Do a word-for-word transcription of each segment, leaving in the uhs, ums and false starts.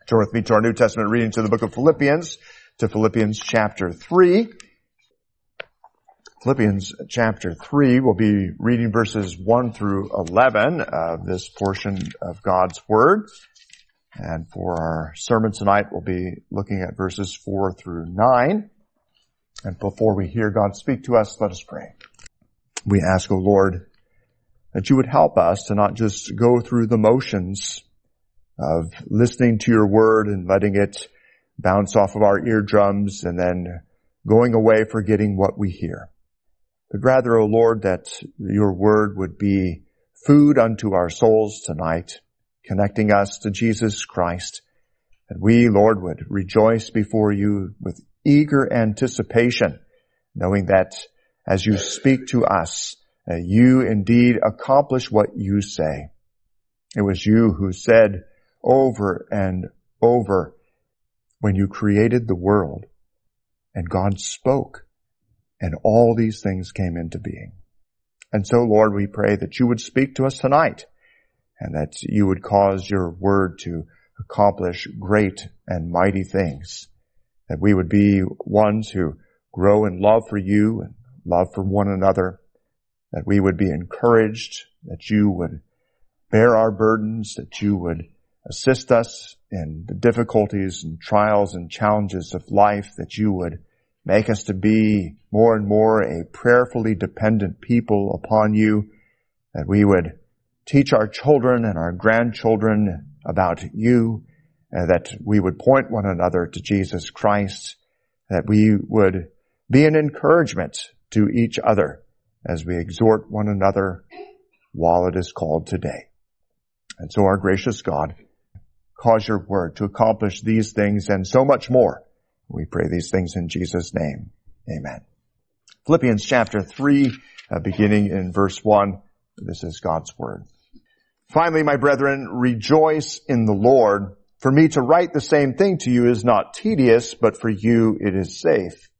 Turn with me to our New Testament reading to the book of Philippians, to Philippians chapter three. Philippians chapter three, we'll be reading verses one through eleven of this portion of God's Word. And for our sermon tonight, we'll be looking at verses four through nine. And before we hear God speak to us, let us pray. We ask, O Lord, that you would help us to not just go through the motions of listening to your word and letting it bounce off of our eardrums and then going away forgetting what we hear. But rather, O Lord, that your word would be food unto our souls tonight, connecting us to Jesus Christ. And we, Lord, would rejoice before you with eager anticipation, knowing that as you speak to us, uh, you indeed accomplish what you say. It was you who said over and over when you created the world, and God spoke, and all these things came into being. And so, Lord, we pray that you would speak to us tonight, and that you would cause your word to accomplish great and mighty things, that we would be ones who grow in love for you and love for one another, that we would be encouraged, that you would bear our burdens, that you would assist us in the difficulties and trials and challenges of life, that you would make us to be more and more a prayerfully dependent people upon you, that we would teach our children and our grandchildren about you, and that we would point one another to Jesus Christ, that we would be an encouragement to each other as we exhort one another while it is called today. And so, our gracious God, cause your word to accomplish these things and so much more. We pray these things in Jesus' name. Amen. Philippians chapter three, uh, beginning in verse one. This is God's word. Finally, my brethren, rejoice in the Lord. For me to write the same thing to you is not tedious, but for you it is safe.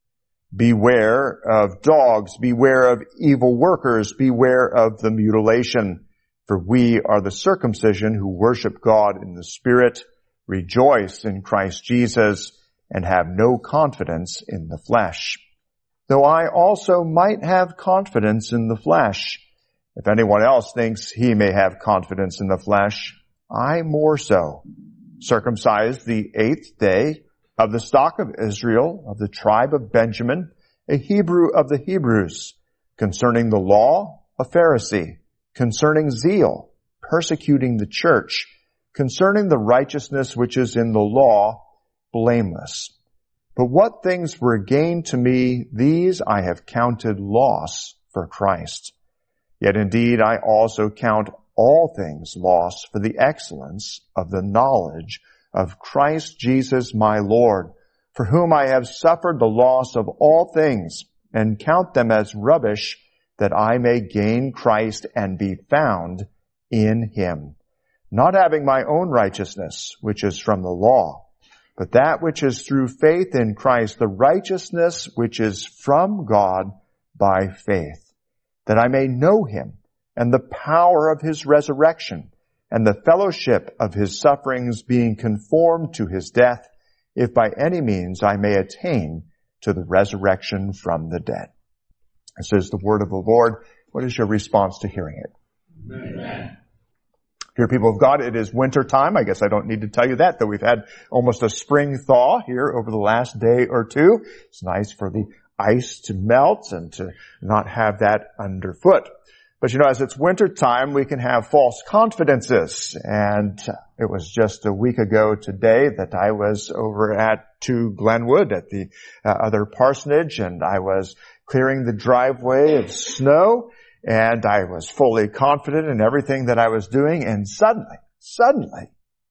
Beware of dogs, beware of evil workers, beware of the mutilation. For we are the circumcision who worship God in the Spirit, rejoice in Christ Jesus, and have no confidence in the flesh. Though I also might have confidence in the flesh. If anyone else thinks he may have confidence in the flesh, I more so. Circumcised the eighth day, of the stock of Israel, of the tribe of Benjamin, a Hebrew of the Hebrews, concerning the law, a Pharisee, concerning zeal, persecuting the church, concerning the righteousness which is in the law, blameless. But what things were gained to me, these I have counted loss for Christ. Yet indeed I also count all things loss for the excellence of the knowledge of Christ Jesus my Lord, for whom I have suffered the loss of all things, and count them as rubbish, that I may gain Christ and be found in him, not having my own righteousness, which is from the law, but that which is through faith in Christ, the righteousness which is from God by faith, that I may know him and the power of his resurrection and the fellowship of his sufferings, being conformed to his death, if by any means I may attain to the resurrection from the dead. This is the word of the Lord. What is your response to hearing it? Amen. Dear people of God, it is winter time. I guess I don't need to tell you that, though we've had almost a spring thaw here over the last day or two. It's nice for the ice to melt and to not have that underfoot. But you know, as it's winter time, we can have false confidences. And it was just a week ago today that I was over at to Glenwood at the uh, other parsonage, and I was clearing the driveway of snow, and I was fully confident in everything that I was doing, and suddenly, suddenly,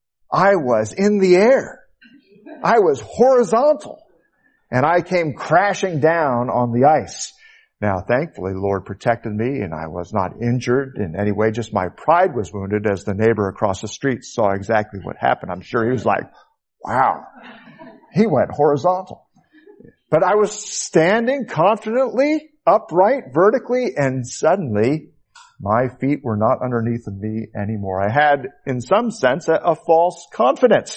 I was in the air. I was horizontal, and I came crashing down on the ice. Now, thankfully, the Lord protected me, and I was not injured in any way. Just my pride was wounded as the neighbor across the street saw exactly what happened. I'm sure he was like, wow, he went horizontal. But I was standing confidently, upright, vertically, and suddenly my feet were not underneath of me anymore. I had, in some sense, a, a false confidence.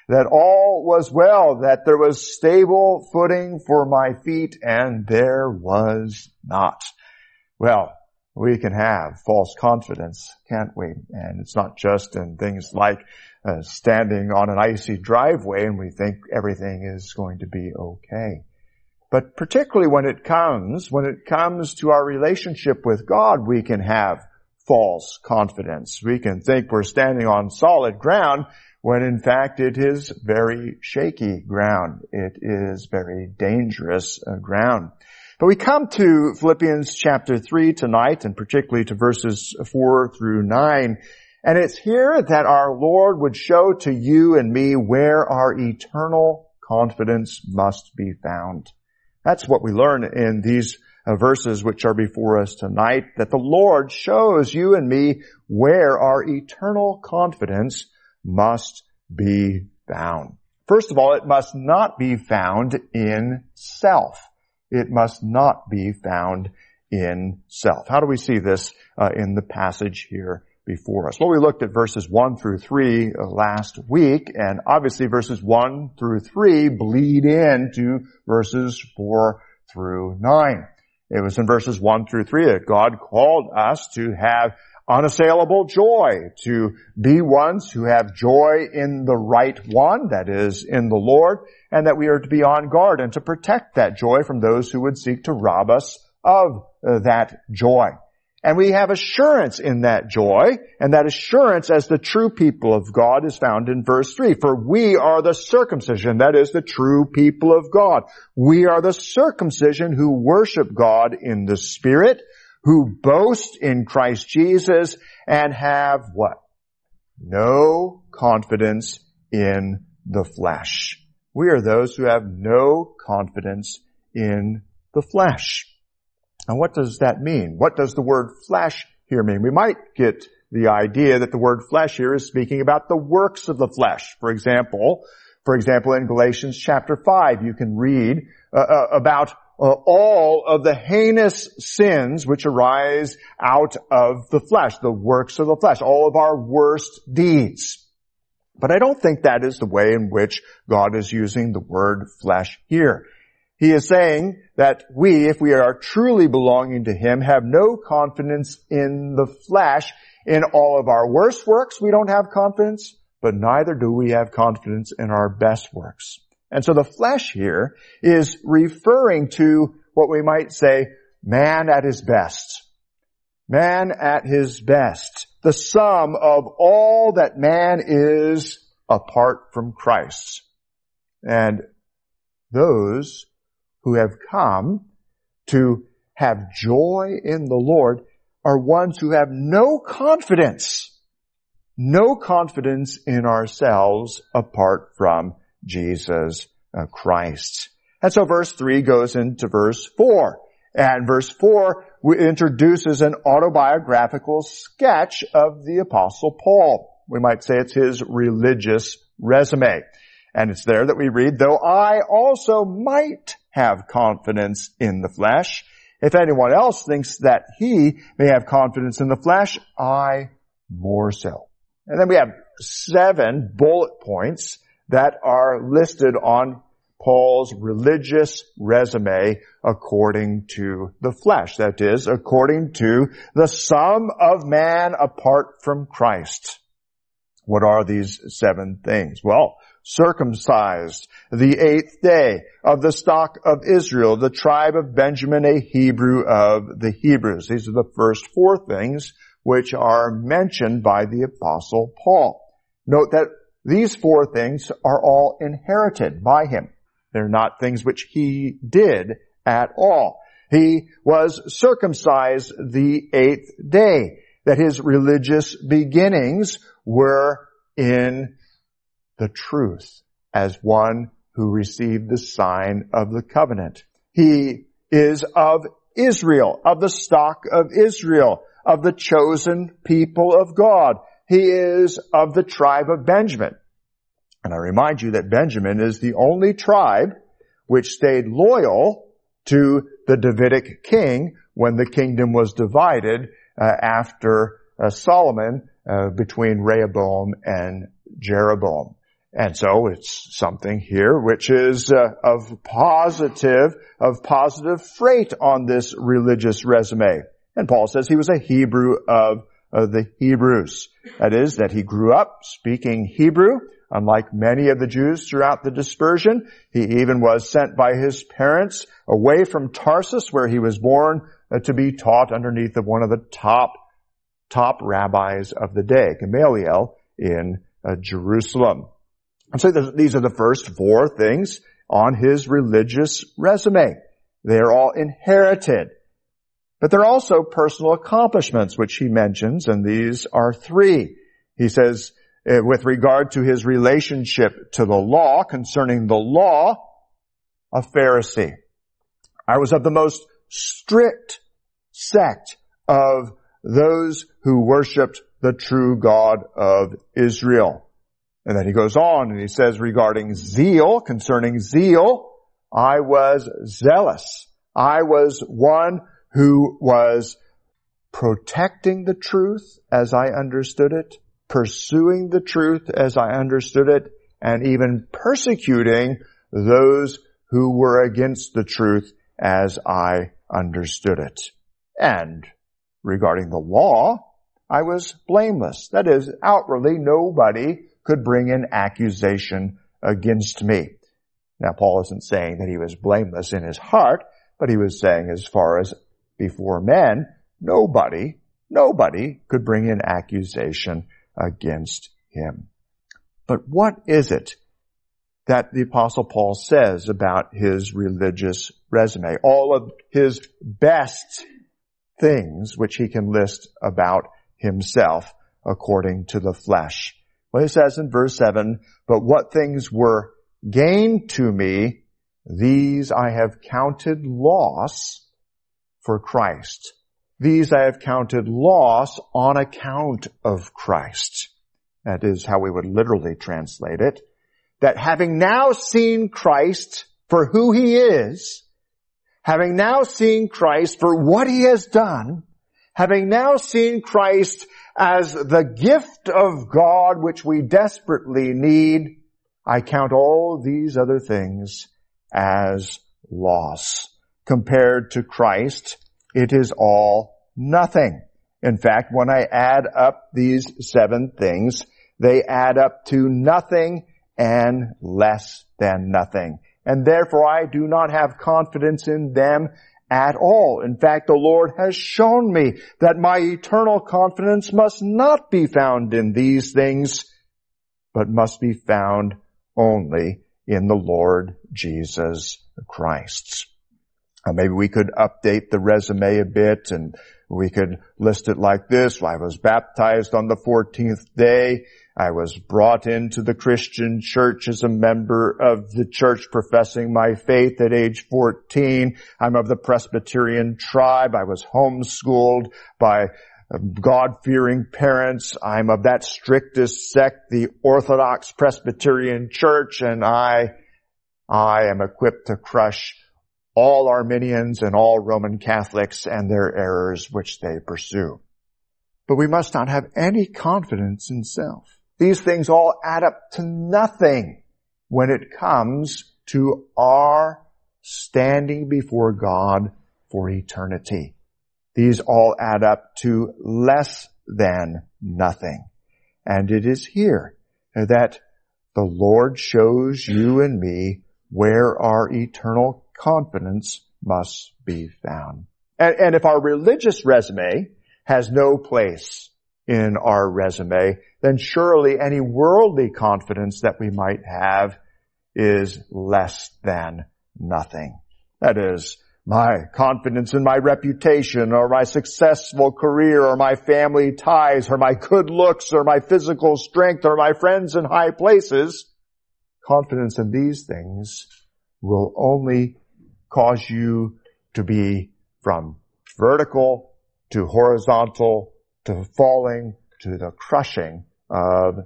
that all was well, that there was stable footing for my feet, and there was not. Well, we can have false confidence, can't we? And it's not just in things like uh, standing on an icy driveway and we think everything is going to be okay. But particularly when it comes, when it comes to our relationship with God, we can have false confidence. We can think we're standing on solid ground when in fact it is very shaky ground. It is very dangerous uh, ground. But we come to Philippians chapter three tonight, and particularly to verses four through nine. And it's here that our Lord would show to you and me where our eternal confidence must be found. That's what we learn in these uh, verses which are before us tonight, that the Lord shows you and me where our eternal confidence must be found. First of all, it must not be found in self. It must not be found in self. How do we see this uh, in the passage here before us? Well, we looked at verses one through three uh, last week, and obviously verses one through three bleed into verses four through nine. It was in verses one through three that God called us to have unassailable joy, to be ones who have joy in the right one, that is, in the Lord, and that we are to be on guard and to protect that joy from those who would seek to rob us of uh, that joy. And we have assurance in that joy, and that assurance as the true people of God is found in verse three. For we are the circumcision, that is the true people of God. We are the circumcision who worship God in the Spirit, who boast in Christ Jesus, and have what? No confidence in the flesh. We are those who have no confidence in the flesh. And what does that mean? What does the word flesh here mean? We might get the idea that the word flesh here is speaking about the works of the flesh. For example, for example, in Galatians chapter five, you can read uh, uh, about uh, all of the heinous sins which arise out of the flesh, the works of the flesh, all of our worst deeds. But I don't think that is the way in which God is using the word flesh here. He is saying that we, if we are truly belonging to Him, have no confidence in the flesh. In all of our worst works, we don't have confidence, but neither do we have confidence in our best works. And so the flesh here is referring to what we might say, man at his best. Man at his best. The sum of all that man is apart from Christ. And those who have come to have joy in the Lord are ones who have no confidence, no confidence in ourselves apart from Jesus uh, Christ. And so verse three goes into verse four. And verse four introduces an autobiographical sketch of the Apostle Paul. We might say it's his religious resume. And it's there that we read, though I also might have confidence in the flesh, if anyone else thinks that he may have confidence in the flesh, I more so. And then we have seven bullet points that are listed on Paul's religious resume according to the flesh. That is, according to the sum of man apart from Christ. What are these seven things? Well, circumcised, the eighth day, of the stock of Israel, the tribe of Benjamin, a Hebrew of the Hebrews. These are the first four things which are mentioned by the Apostle Paul. Note that these four things are all inherited by him. They're not things which he did at all. He was circumcised the eighth day, that his religious beginnings were in the truth as one who received the sign of the covenant. He is of Israel, of the stock of Israel, of the chosen people of God. He is of the tribe of Benjamin. And I remind you that Benjamin is the only tribe which stayed loyal to the Davidic king when the kingdom was divided uh, after uh, Solomon uh, between Rehoboam and Jeroboam. And so it's something here which is uh, of positive, of positive freight on this religious resume. And Paul says he was a Hebrew of, of the Hebrews. That is, that he grew up speaking Hebrew. Unlike many of the Jews throughout the dispersion, he even was sent by his parents away from Tarsus, where he was born, uh, to be taught underneath of one of the top, top rabbis of the day, Gamaliel, in uh, Jerusalem. And so these are the first four things on his religious resume. They're all inherited. But they're also personal accomplishments, which he mentions, and these are three. He says, with regard to his relationship to the law, concerning the law, a Pharisee. I was of the most strict sect of those who worshiped the true God of Israel. And then he goes on and he says regarding zeal, concerning zeal, I was zealous. I was one who was protecting the truth as I understood it, pursuing the truth as I understood it, and even persecuting those who were against the truth as I understood it. And regarding the law, I was blameless. That is, outwardly, nobody could bring an accusation against me. Now, Paul isn't saying that he was blameless in his heart, but he was saying as far as before men, nobody, nobody could bring an accusation against him. But what is it that the Apostle Paul says about his religious resume? All of his best things which he can list about himself according to the flesh. Well, he says in verse seven, but what things were gained to me, these I have counted loss for Christ. These I have counted loss on account of Christ. That is how we would literally translate it. That having now seen Christ for who he is, having now seen Christ for what he has done, having now seen Christ as the gift of God which we desperately need, I count all these other things as loss. Compared to Christ, it is all nothing. In fact, when I add up these seven things, they add up to nothing and less than nothing. And therefore I do not have confidence in them at all. In fact, the Lord has shown me that my eternal confidence must not be found in these things, but must be found only in the Lord Jesus Christ. Uh, maybe we could update the resume a bit and we could list it like this. I was baptized on the fourteenth day. I was brought into the Christian church as a member of the church professing my faith at age fourteen. I'm of the Presbyterian tribe. I was homeschooled by God-fearing parents. I'm of that strictest sect, the Orthodox Presbyterian Church, and I, I am equipped to crush all Arminians and all Roman Catholics and their errors which they pursue. But we must not have any confidence in self. These things all add up to nothing when it comes to our standing before God for eternity. These all add up to less than nothing. And it is here that the Lord shows you and me where our eternal confidence must be found. And, and if our religious resume has no place in our resume, then surely any worldly confidence that we might have is less than nothing. That is, my confidence in my reputation or my successful career or my family ties or my good looks or my physical strength or my friends in high places, confidence in these things will only cause you to be from vertical to horizontal to falling to the crushing of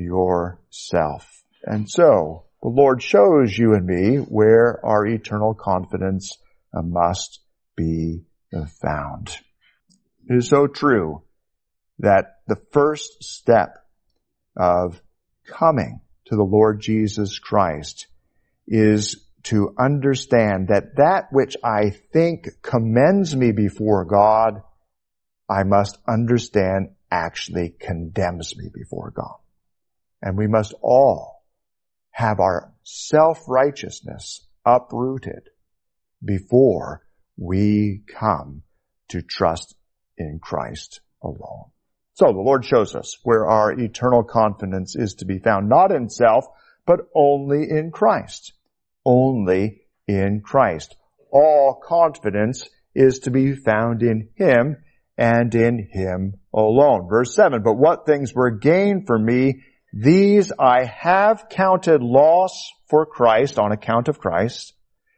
yourself. And so the Lord shows you and me where our eternal confidence must be found. It is so true that the first step of coming to the Lord Jesus Christ is to understand that that which I think commends me before God, I must understand actually condemns me before God. And we must all have our self-righteousness uprooted before we come to trust in Christ alone. So the Lord shows us where our eternal confidence is to be found, not in self, but only in Christ. Only in Christ. All confidence is to be found in Him and in Him alone. Verse seven, but what things were gained for me, these I have counted loss for Christ, on account of Christ.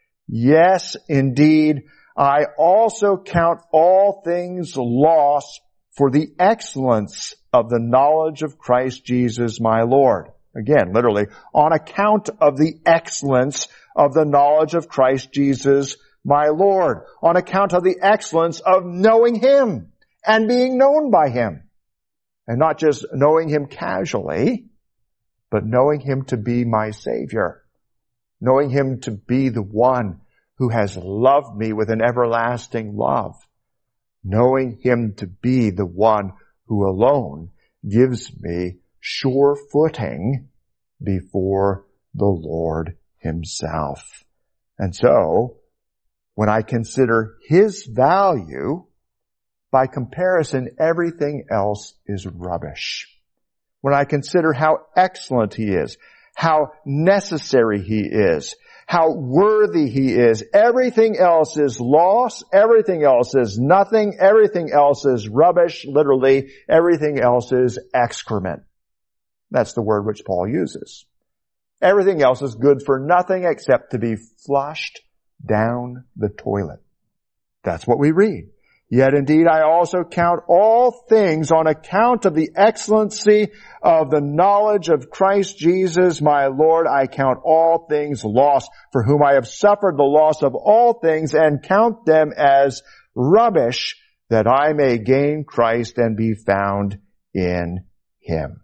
Yes, indeed, I also count all things loss for the excellence of the knowledge of Christ Jesus my Lord. Again, literally, on account of the excellence of the knowledge of Christ Jesus my Lord. On account of the excellence of knowing Him and being known by Him. And not just knowing Him casually, but knowing Him to be my Savior. Knowing Him to be the one who has loved me with an everlasting love. Knowing Him to be the one who alone gives me sure footing before the Lord Himself. And so, when I consider His value, by comparison, everything else is rubbish. When I consider how excellent He is, how necessary He is, how worthy He is, everything else is loss, everything else is nothing, everything else is rubbish, literally, everything else is excrement. That's the word which Paul uses. Everything else is good for nothing except to be flushed down the toilet. That's what we read. Yet indeed I also count all things on account of the excellency of the knowledge of Christ Jesus my Lord. I count all things lost, for whom I have suffered the loss of all things, and count them as rubbish, that I may gain Christ and be found in Him.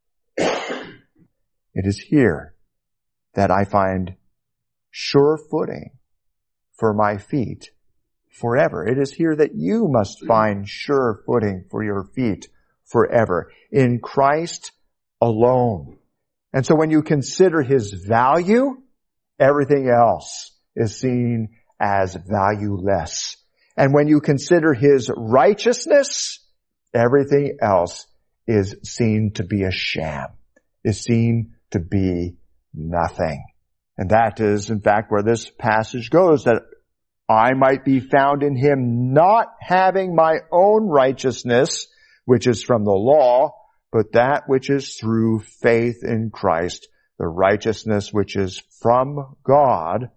It is here that I find sure footing for my feet forever. It is here that you must find sure footing for your feet forever. In Christ alone. And so when you consider His value, everything else is seen as valueless. And when you consider His righteousness, everything else is seen to be a sham, is seen to be nothing. And that is, in fact, where this passage goes, that I might be found in Him, not having my own righteousness, which is from the law, but that which is through faith in Christ, the righteousness which is from God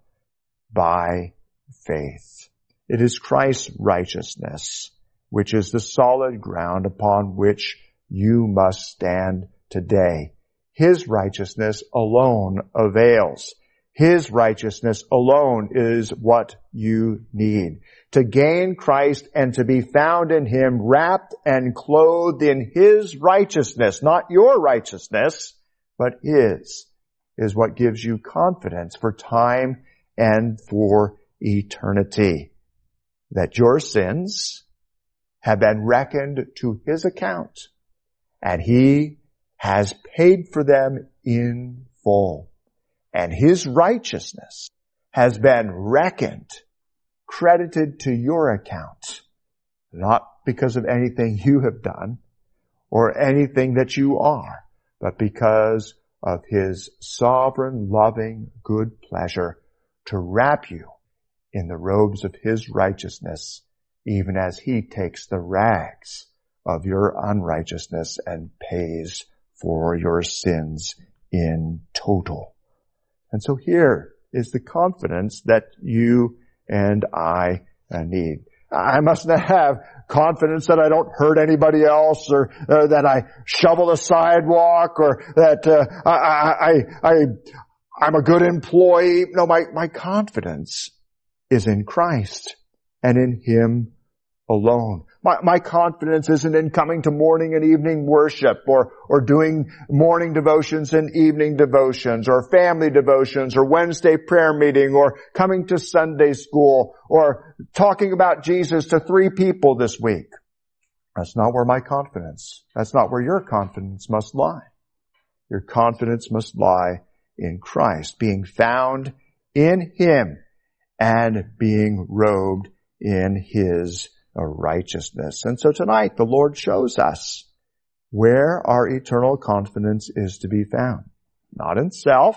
by faith. It is Christ's righteousness, which is the solid ground upon which you must stand today. His righteousness alone avails. His righteousness alone is what you need. To gain Christ and to be found in Him, wrapped and clothed in His righteousness, not your righteousness, but His, is what gives you confidence for time and for eternity. That your sins have been reckoned to His account, and He has paid for them in full. And His righteousness has been reckoned, credited to your account, not because of anything you have done or anything that you are, but because of His sovereign, loving, good pleasure to wrap you in the robes of His righteousness, even as He takes the rags of your unrighteousness and pays for your sins in total. And so here is the confidence that you and I need. I must not have confidence that I don't hurt anybody else, or uh, that I shovel the sidewalk, or that uh, I, I, I, I'm a good employee. No, my, my confidence is in Christ and in Him alone. My, my confidence isn't in coming to morning and evening worship or, or doing morning devotions and evening devotions or family devotions or Wednesday prayer meeting or coming to Sunday school or talking about Jesus to three people this week. That's not where my confidence, that's not where your confidence must lie. Your confidence must lie in Christ, being found in Him and being robed in His righteousness. And so tonight the Lord shows us where our eternal confidence is to be found. Not in self,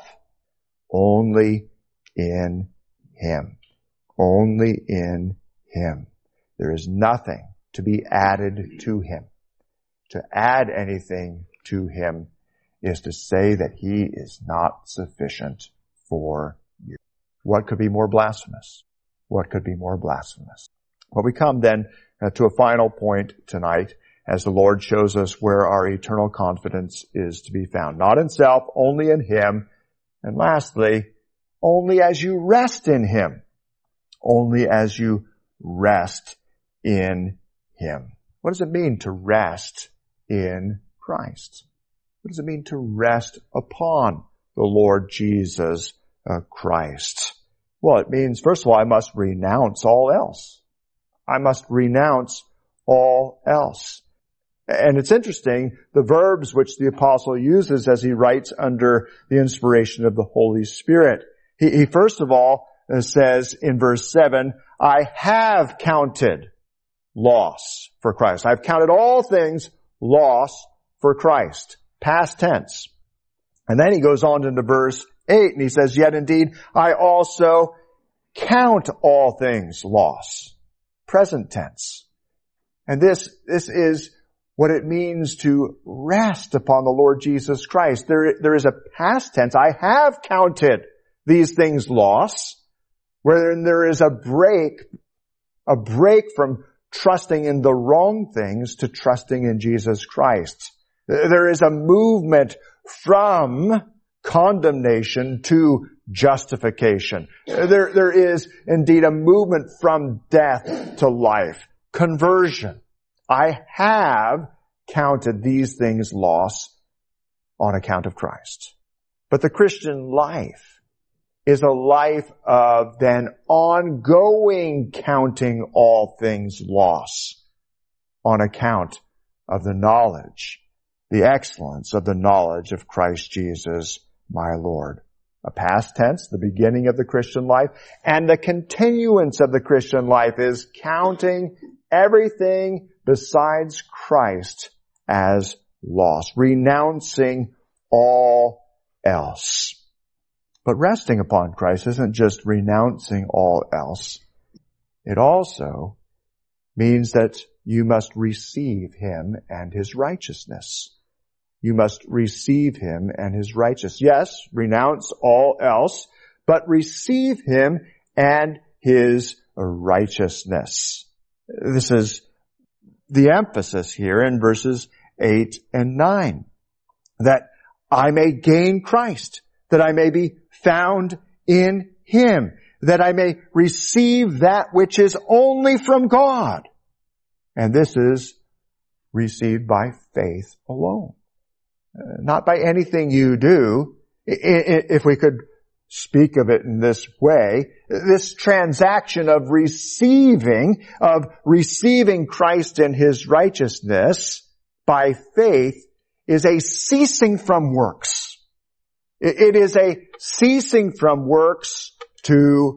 only in Him. Only in Him. There is nothing to be added to Him. To add anything to Him is to say that He is not sufficient for you. What could be more blasphemous? What could be more blasphemous? Well, we come then uh, to a final point tonight as the Lord shows us where our eternal confidence is to be found. Not in self, only in Him. And lastly, only as you rest in Him. Only as you rest in Him. What does it mean to rest in Christ? What does it mean to rest upon the Lord Jesus uh, Christ? Well, it means, first of all, I must renounce all else. I must renounce all else. And it's interesting, the verbs which the apostle uses as he writes under the inspiration of the Holy Spirit. He, he first of all uh, says in verse seven, I have counted loss for Christ. I've counted all things loss for Christ. Past tense. And then he goes on into verse eight and he says, yet indeed I also count all things loss. Present tense. And this, this is what it means to rest upon the Lord Jesus Christ. There, there is a past tense. I have counted these things loss, where there is a break, a break from trusting in the wrong things to trusting in Jesus Christ. There is a movement from condemnation to justification. There, there is indeed a movement from death to life. Conversion. I have counted these things loss on account of Christ. But the Christian life is a life of then ongoing counting all things loss on account of the knowledge, the excellence of the knowledge of Christ Jesus, my Lord. A past tense, the beginning of the Christian life, and the continuance of the Christian life is counting everything besides Christ as loss, renouncing all else. But resting upon Christ isn't just renouncing all else. It also means that you must receive Him and His righteousness. You must receive Him and His righteousness. Yes, renounce all else, but receive Him and His righteousness. This is the emphasis here in verses eight and nine. That I may gain Christ, that I may be found in Him, that I may receive that which is only from God. And this is received by faith alone. Uh, not by anything you do. I, I, if we could speak of it in this way, this transaction of receiving, of receiving Christ and His righteousness by faith is a ceasing from works. It, it is a ceasing from works to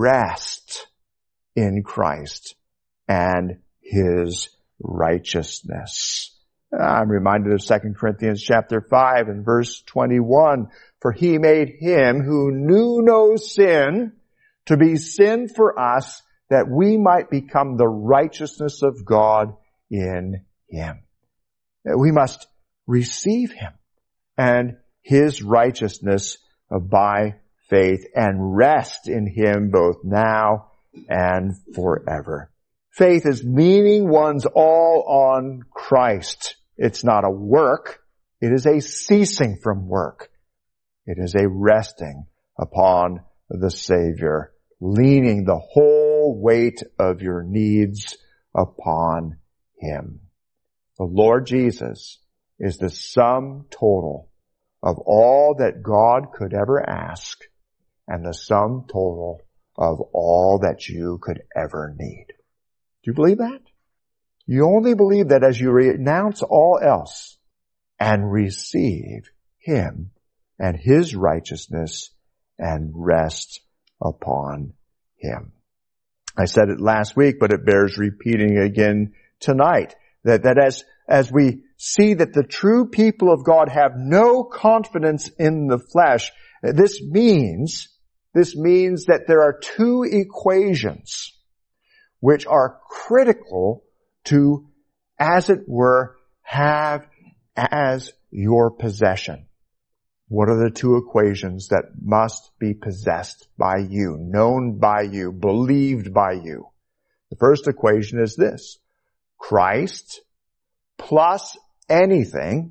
rest in Christ and His righteousness. I'm reminded of Second Corinthians chapter five and verse twenty-one. For He made Him who knew no sin to be sin for us, that we might become the righteousness of God in Him. We must receive Him and His righteousness by faith and rest in Him both now and forever. Faith is leaning one's all on Christ. It's not a work. It is a ceasing from work. It is a resting upon the Savior, leaning the whole weight of your needs upon Him. The Lord Jesus is the sum total of all that God could ever ask and the sum total of all that you could ever need. Do you believe that? You only believe that as you renounce all else and receive Him and His righteousness and rest upon Him. I said it last week, but it bears repeating again tonight. That, that as, as we see that the true people of God have no confidence in the flesh, this means, this means that there are two equations which are critical to, as it were, have as your possession. What are the two equations that must be possessed by you, known by you, believed by you? The first equation is this: Christ plus anything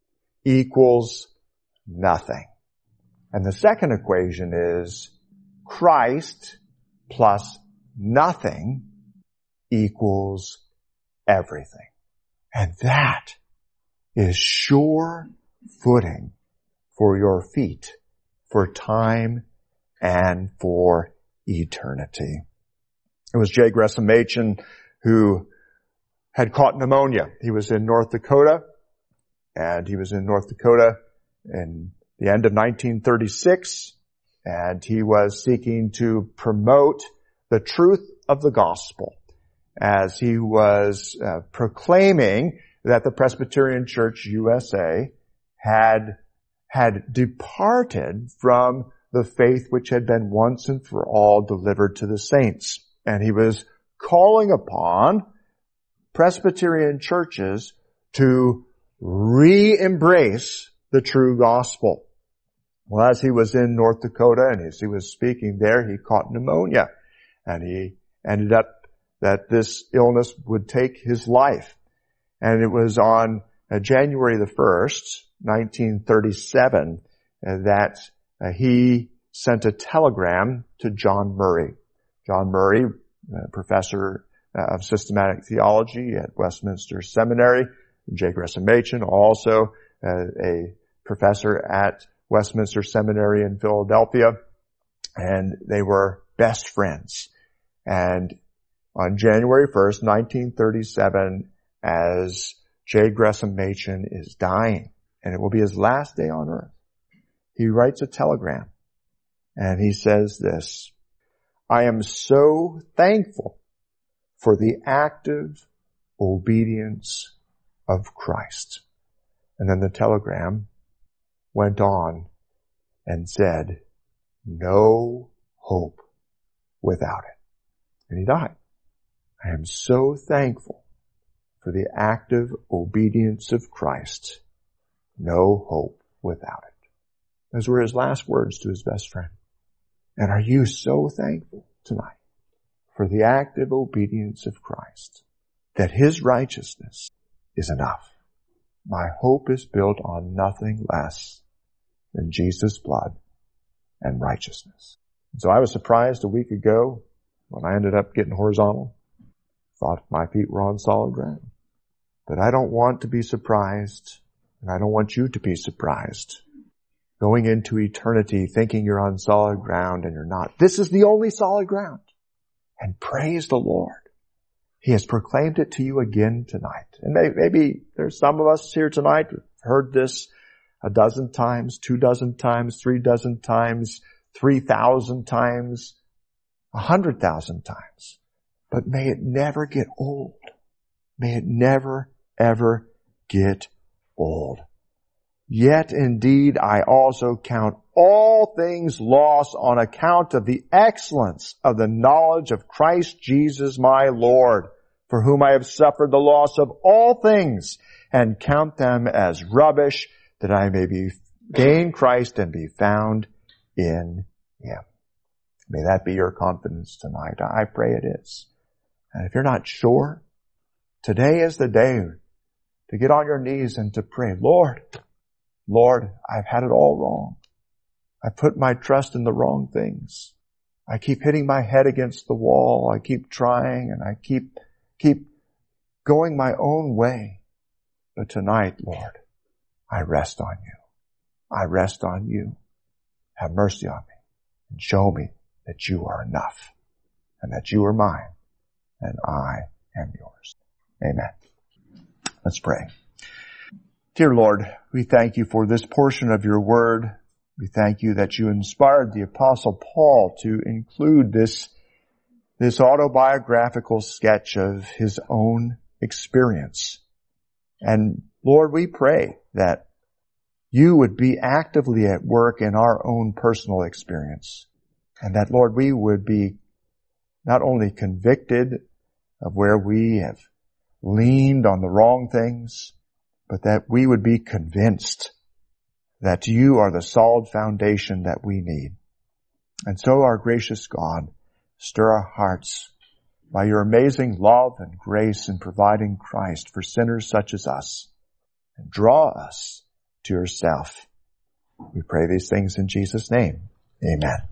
equals nothing. And the second equation is Christ plus nothing equals everything. And that is sure footing for your feet, for time and for eternity. It was J. Gresham Machen who had caught pneumonia. He was in North Dakota, and he was in North Dakota in the end of nineteen thirty-six, and he was seeking to promote the truth of the gospel as he was uh, proclaiming that the Presbyterian Church U S A had had departed from the faith which had been once and for all delivered to the saints. And he was calling upon Presbyterian churches to re-embrace the true gospel. Well, as he was in North Dakota and as he was speaking there, he caught pneumonia. And he ended up that this illness would take his life. And it was on uh, January the first, nineteen thirty-seven, uh, that uh, he sent a telegram to John Murray. John Murray, uh, professor uh, of systematic theology at Westminster Seminary. J. Gresham Machen, also uh, a professor at Westminster Seminary in Philadelphia. And they were best friends. And on January first, nineteen thirty-seven, as J. Gresham Machen is dying, and it will be his last day on earth, he writes a telegram, and he says this: I am so thankful for the active obedience of Christ. And then the telegram went on and said, no hope without it. And he died. I am so thankful for the active obedience of Christ. No hope without it. Those were his last words to his best friend. And are you so thankful tonight for the active obedience of Christ, that his righteousness is enough? My hope is built on nothing less than Jesus' blood and righteousness. And so I was surprised a week ago when I ended up getting horizontal. Thought my feet were on solid ground. But I don't want to be surprised, and I don't want you to be surprised going into eternity thinking you're on solid ground and you're not. This is the only solid ground. And praise the Lord. He has proclaimed it to you again tonight. And maybe there's some of us here tonight who've heard this a dozen times, two dozen times, three dozen times, three thousand times, a hundred thousand times. But may it never get old. May it never, ever get old. Yet indeed I also count all things lost on account of the excellence of the knowledge of Christ Jesus my Lord, for whom I have suffered the loss of all things, and count them as rubbish, that I may be gain Christ and be found in Him. May that be your confidence tonight. I pray it is. And if you're not sure, today is the day to get on your knees and to pray, Lord, Lord, I've had it all wrong. I put my trust in the wrong things. I keep hitting my head against the wall. I keep trying and I keep, keep going my own way. But tonight, Lord, I rest on you. I rest on you. Have mercy on me and show me that you are enough and that you are mine and I am yours. Amen. Let's pray. Dear Lord, we thank you for this portion of your word. We thank you that you inspired the Apostle Paul to include this, this autobiographical sketch of his own experience. And Lord, we pray that you would be actively at work in our own personal experience. And that, Lord, we would be not only convicted of where we have leaned on the wrong things, but that we would be convinced that you are the solid foundation that we need. And so, our gracious God, stir our hearts by your amazing love and grace in providing Christ for sinners such as us, and draw us to yourself. We pray these things in Jesus' name. Amen.